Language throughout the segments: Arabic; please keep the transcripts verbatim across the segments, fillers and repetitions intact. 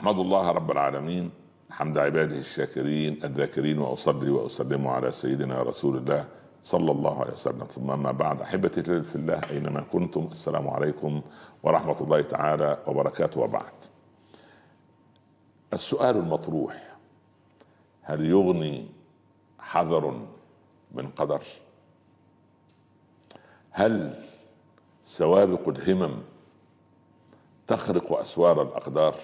أحمد الله رب العالمين حمد عباده الشاكرين الذاكرين، وأصلي وأسلم على سيدنا رسول الله صلى الله عليه وسلم. ثم أما بعد، أحبتي في الله أينما كنتم، السلام عليكم ورحمة الله تعالى وبركاته. وبعد، السؤال المطروح: هل يغني حذر من قدر؟ هل سوابق الهمم تخرق أسوار الأقدار؟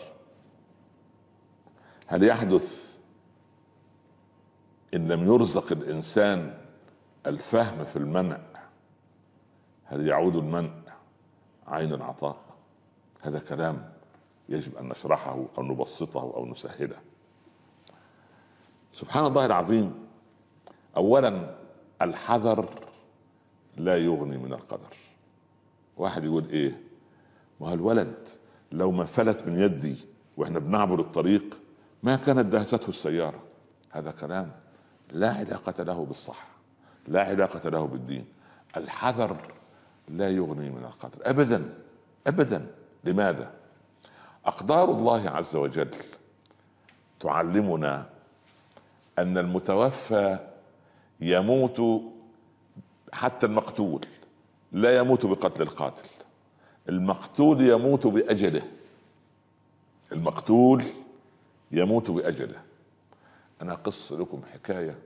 هل يحدث إن لم يرزق الإنسان الفهم في المنع، هل يعود المنع عين العطاء؟ هذا كلام يجب أن نشرحه أو نبسطه أو نسهله. سبحان الله العظيم. أولا، الحذر لا يغني من القدر. واحد يقول إيه؟ ما الولد لو ما فلت من يدي وإحنا بنعبر الطريق ما كانت دهسته السيارة. هذا كلام لا علاقة له بالصح، لا علاقة له بالدين. الحذر لا يغني من القدر أبدا أبدا. لماذا؟ أقدار الله عز وجل تعلمنا أن المتوفى يموت، حتى المقتول لا يموت بقتل القاتل، المقتول يموت بأجله، المقتول يموت بأجله. أنا أقص لكم حكاية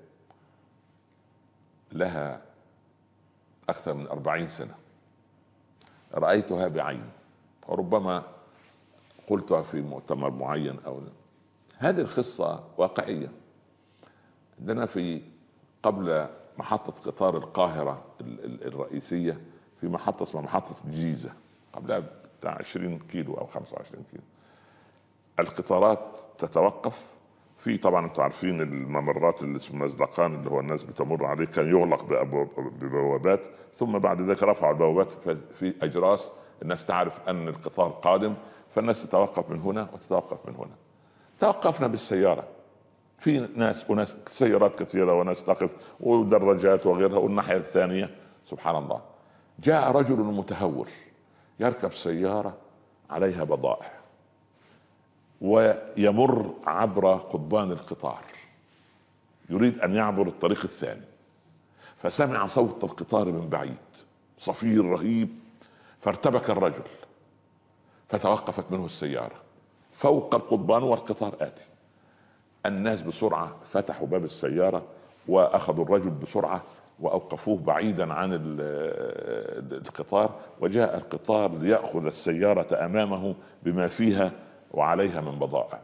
لها أكثر من أربعين سنة، رأيتها بعين وربما قلتها في مؤتمر معين أو لا. هذه القصة واقعية. عندنا في قبل محطة قطار القاهرة الرئيسية في محطة اسمها محطة الجيزة، قبلها بتاع عشرين كيلو أو خمسة وعشرين كيلو. القطارات تتوقف في، طبعا انتم عارفين الممرات اللي اسمها مزدقان اللي هو الناس بتمر عليه، كان يغلق ببوابات، ثم بعد ذلك رفعوا البوابات في أجراس، الناس تعرف أن القطار قادم، فالناس تتوقف من هنا وتتوقف من هنا. توقفنا بالسيارة، في ناس وناس سيارات كثيرة وناس تقف ودراجات وغيرها، والناحية الثانية سبحان الله جاء رجل متهور يركب سيارة عليها بضائع ويمر عبر قضبان القطار، يريد أن يعبر الطريق الثاني، فسمع صوت القطار من بعيد، صفير رهيب، فارتبك الرجل فتوقفت منه السيارة فوق القضبان والقطار آتي. الناس بسرعة فتحوا باب السيارة وأخذوا الرجل بسرعة وأوقفوه بعيدا عن القطار، وجاء القطار ليأخذ السيارة أمامه بما فيها وعليها من بضائع.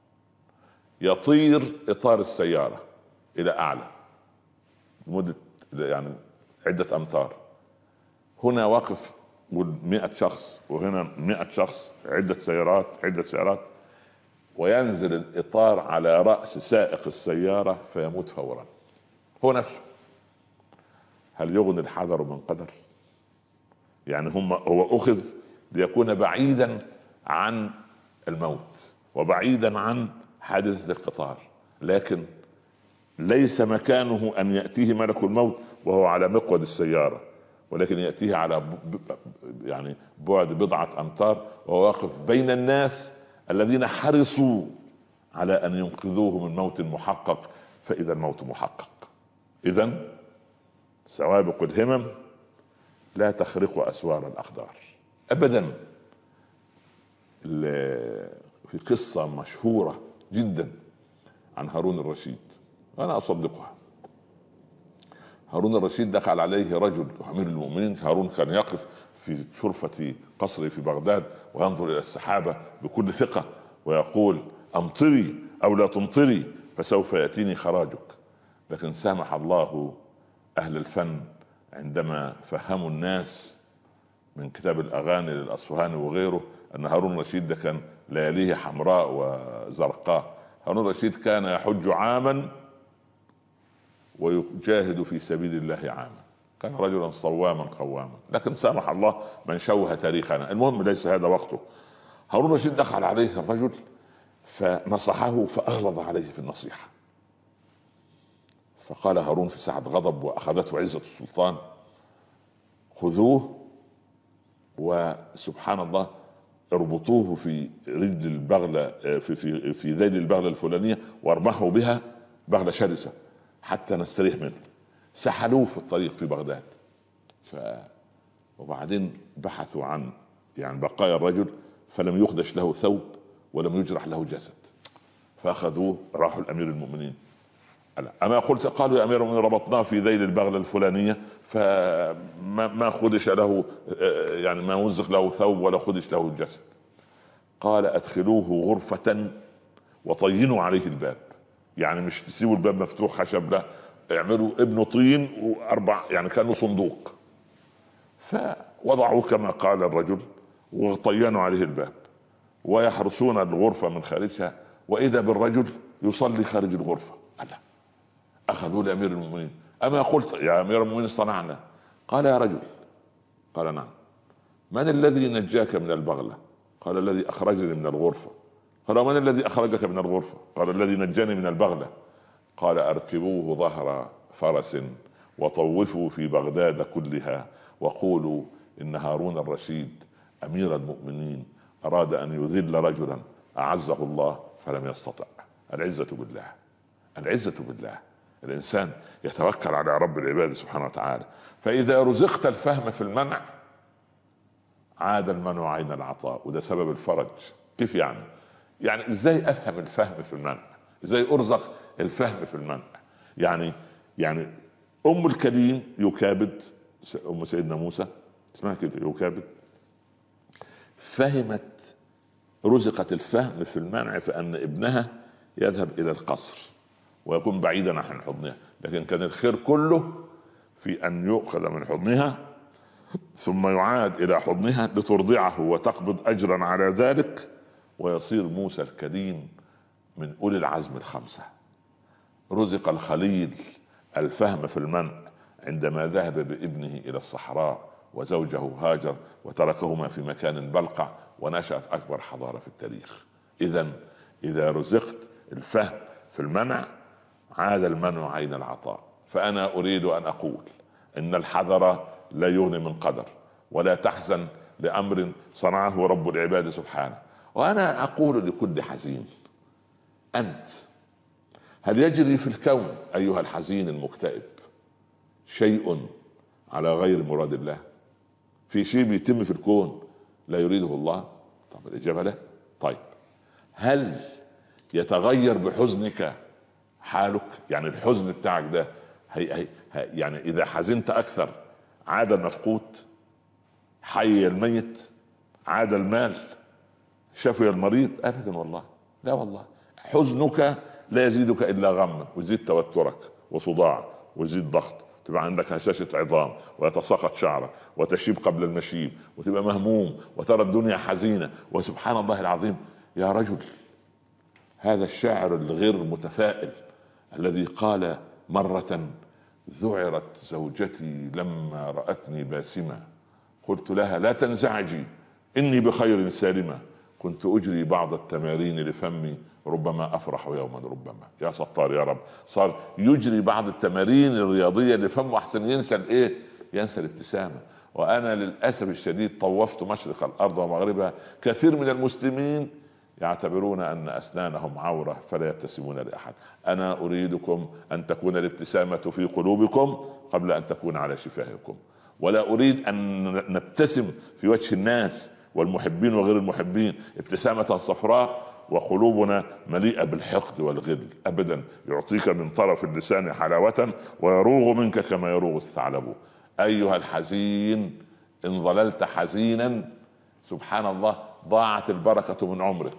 يطير إطار السيارة إلى أعلى لمدة يعني عدة أمتار، هنا واقف مئة شخص وهنا مئة شخص، عدة سيارات عدة سيارات، وينزل الإطار على رأس سائق السيارة فيموت فورا هو نفسه. هل يغني الحذر من قدر؟ يعني هم هو أخذ ليكون بعيدا عن الموت وبعيدا عن حادثة القطار، لكن ليس مكانه أن يأتيه ملك الموت وهو على مقود السيارة، ولكن يأتيه على يعني بعد بضعة أمتار وهو واقف بين الناس الذين حرصوا على أن ينقذوه من موت محقق، فإذا الموت محقق. إذن سوابق الهمم لا تخرق أسوار الأقدار أبدا. في قصة مشهورة جدا عن هارون الرشيد، أنا أصدقها. هارون الرشيد دخل عليه رجل أمير المؤمنين. هارون كان يقف في شرفة قصره في بغداد وينظر إلى السحابة بكل ثقة ويقول: أمطري أو لا تمطري فسوف يأتيني خراجك. لكن سامح الله أهل الفن عندما فهموا الناس من كتاب الأغاني للأصفهاني وغيره أن هارون الرشيد ده كان لياليه حمراء وزرقاء. هارون الرشيد كان يحج عاما ويجاهد في سبيل الله عاما، كان رجلا صواما قواما، لكن سامح الله من شوه تاريخنا. المهم ليس هذا وقته. هارون الرشيد دخل عليه الرجل فنصحه فأغلظ عليه في النصيحة، فقال هارون في ساعة غضب وأخذته عزة السلطان: خذوه وسبحان الله اربطوه في رجل البغلة، في في في ذيل البغلة الفلانية وارمحوا بها، بغلة شرسة حتى نستريح منه. سحلوه في الطريق في بغداد. ف وبعدين بحثوا عن يعني بقايا الرجل، فلم يخدش له ثوب ولم يجرح له جسد. فاخذوه راحوا الامير المؤمنين. اما قلت قالوا يا امير المؤمنين ربطناه في ذيل البغلة الفلانية فما ما خدش له يعني ما وزق له ثوب ولا خدش له الجسد. قال ادخلوه غرفة وطينوا عليه الباب. يعني مش تسيبوا الباب مفتوح خشب، لا، اعملوا ابن طين واربع يعني كانوا صندوق. فوضعوه كما قال الرجل وطينوا عليه الباب ويحرسون الغرفة من خارجها، واذا بالرجل يصلي خارج الغرفة. الله. اخذوا لامير المؤمنين. اما قلت يا امير المؤمنين اصطنعنا؟ قال يا رجل. قال نعم. من الذي نجاك من البغلة؟ قال الذي اخرجني من الغرفة. قال ومن الذي اخرجك من الغرفة؟ قال الذي نجاني من البغلة. قال اركبوه ظهر فرس وطوفوا في بغداد كلها وقولوا ان هارون الرشيد امير المؤمنين اراد ان يذل رجلا اعزه الله فلم يستطع. العزة بالله، العزة بالله. الانسان يتوكل على رب العباد سبحانه وتعالى. فاذا رزقت الفهم في المنع عاد المنع عين العطاء، وده سبب الفرج. كيف يعني؟ يعني ازاي افهم الفهم في المنع؟ ازاي ارزق الفهم في المنع؟ يعني يعني ام الكريم يكابد، ام سيدنا موسى اسمها كده يكابد، فهمت رزقت الفهم في المنع في ان ابنها يذهب الى القصر ويكون بعيدا عن حضنها، لكن كان الخير كله في ان يؤخذ من حضنها ثم يعاد الى حضنها لترضعه وتقبض اجرا على ذلك، ويصير موسى الكريم من اولي العزم الخمسة. رزق الخليل الفهم في المنع عندما ذهب بابنه الى الصحراء وزوجه هاجر وتركهما في مكان بلقع، ونشأت اكبر حضارة في التاريخ. اذا اذا رزقت الفهم في المنع عاد المنع عين العطاء. فانا اريد ان اقول ان الحذر لا يغني من قدر، ولا تحزن لامر صنعه رب العباد سبحانه. وانا اقول لكل حزين انت، هل يجري في الكون ايها الحزين المكتئب شيء على غير مراد الله؟ في شيء بيتم في الكون لا يريده الله؟ طب الاجابه لا. طيب هل يتغير بحزنك حالك؟ يعني الحزن بتاعك ده هي هي يعني اذا حزنت اكثر عاد المفقود، حي الميت، عاد المال، شفي المريض؟ ابدا والله، لا والله. حزنك لا يزيدك الا غما، ويزيد توترك وصداع ويزيد ضغط، تبقى عندك هشاشة عظام ويتساقط شعرك وتشيب قبل المشيب وتبقى مهموم وترى الدنيا حزينة. وسبحان الله العظيم يا رجل، هذا الشاعر الغير متفائل الذي قال مرة ذعرت زوجتي لما رأتني باسمة، قلت لها لا تنزعجي إني بخير سالمة، كنت أجري بعض التمارين لفمي ربما أفرح يوما ربما. يا ستار يا رب، صار يجري بعض التمارين الرياضية لفمه أحسن ينسى الإيه؟ ينسى الابتسامة. وأنا للأسف الشديد طوفت مشرق الأرض ومغربها، كثير من المسلمين يعتبرون أن أسنانهم عورة فلا يبتسمون لأحد. أنا أريدكم أن تكون الابتسامة في قلوبكم قبل أن تكون على شفاهكم، ولا أريد أن نبتسم في وجه الناس والمحبين وغير المحبين ابتسامة صفراء وقلوبنا مليئة بالحقد والغل. أبدا، يعطيك من طرف اللسان حلاوة ويروغ منك كما يروغ الثعلب. أيها الحزين، إن ظللت حزينا سبحان الله ضاعت البركة من عمرك،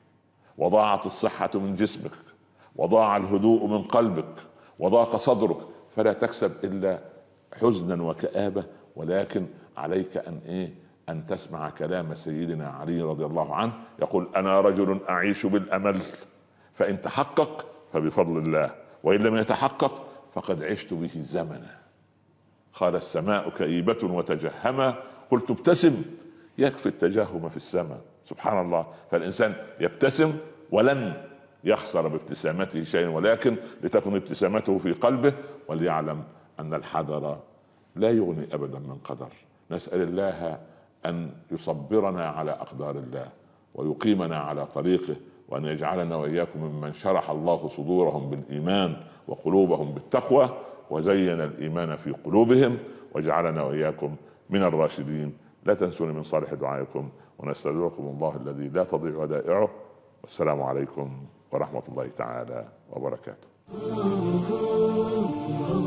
وضاعت الصحة من جسمك، وضاع الهدوء من قلبك، وضاق صدرك، فلا تكسب إلا حزنا وكآبة. ولكن عليك أن إيه؟ أن تسمع كلام سيدنا علي رضي الله عنه يقول أنا رجل أعيش بالأمل، فإن تحقق فبفضل الله، وإن لم يتحقق فقد عشت به زمنا. قال السماء كئيبة وتجهما، قلت ابتسم يكفي التجهم في السماء. سبحان الله. فالإنسان يبتسم ولن يخسر بابتسامته شيئا، ولكن لتكن ابتسامته في قلبه، وليعلم أن الحذر لا يغني أبدا من قدر. نسأل الله أن يصبرنا على أقدار الله ويقيمنا على طريقه، وأن يجعلنا وإياكم ممن شرح الله صدورهم بالإيمان وقلوبهم بالتقوى وزين الإيمان في قلوبهم، وجعلنا وإياكم من الراشدين. لا تنسوني من صالح دعائكم، ونستودعكم الله الذي لا تضيع ودائعه. والسلام عليكم ورحمة الله تعالى وبركاته.